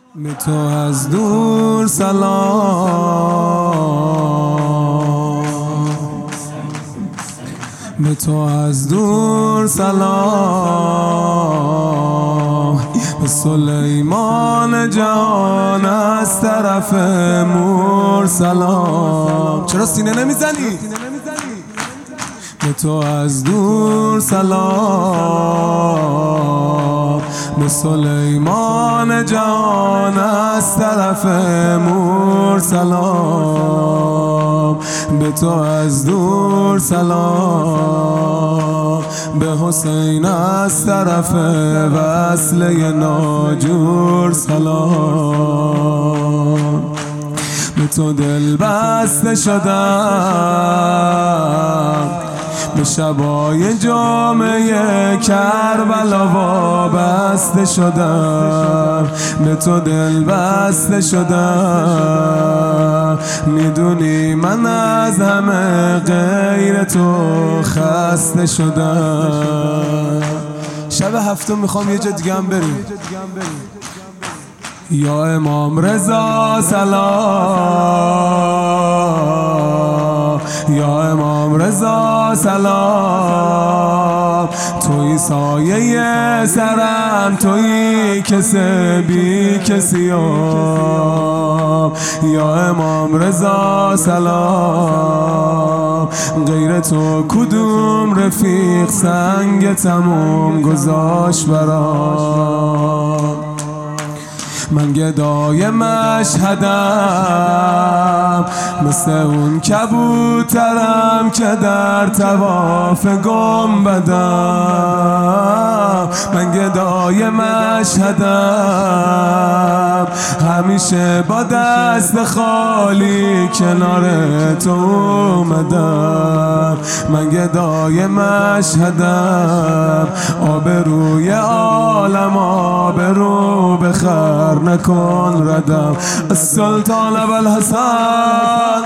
به تو از دور سلام، به تو از دور سلام، به سلیمان جهان از طرف مور سلام. چرا سینه نمیزنی؟ به تو از دور سلام، به سلیمان جهان از طرف مور سلام، به تو از دور سلام، به حسین از طرف وصله ناجور سلام. به تو دل بسته شدم، به شبای جامعه کربلا وابسته شدم، به تو دل بسته شدم. میدونی من از همه غیر تو خسته شدم. شب هفتم میخوام یه جا دیگه هم بریم. یا امام رضا سلام، یا امام رضا سلام، توی سایه سرم، توی کسی بی کسیم. یا امام رضا سلام، غیر تو کدوم رفیق سنگ تموم گذاشت برام. من گدای مشهدم، مثل اون کبوترم که در طواف گنبدم. من گدای مشهدم، همیشه با دست خالی کنار تو اومدم. من گدای مشهدم، آبروی عالم آبرو بخر نکن ردم. السلطان ابوالحسن